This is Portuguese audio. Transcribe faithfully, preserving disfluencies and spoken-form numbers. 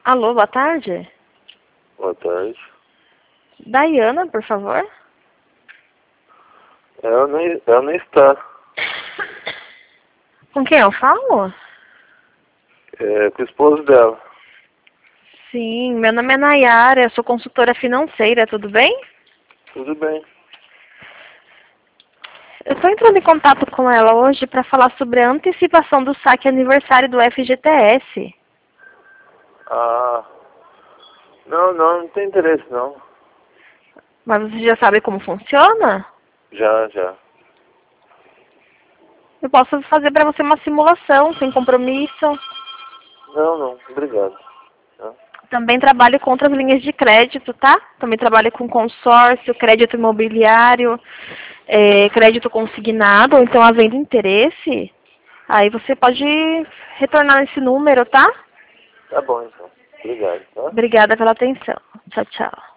Alô, boa tarde. Boa tarde. Daiana, por favor. Ela não, ela não está. Com quem eu falo? É com o esposo dela. Sim, meu nome é Nayara, eu sou consultora financeira, tudo bem? Tudo bem. Eu estou entrando em contato com ela hoje para falar sobre a antecipação do saque aniversário do F G T S. Ah, não, não, não tem interesse não. Mas você já sabe como funciona? Já, já. Eu posso fazer para você uma simulação, sem compromisso. Não, não, obrigado. Tá? Também trabalho com outras linhas de crédito, tá? Também trabalho com consórcio, crédito imobiliário, é, crédito consignado, ou então havendo interesse, aí você pode retornar esse número, tá? Tá bom então. Obrigado, tá? Obrigada pela atenção. Tchau, tchau.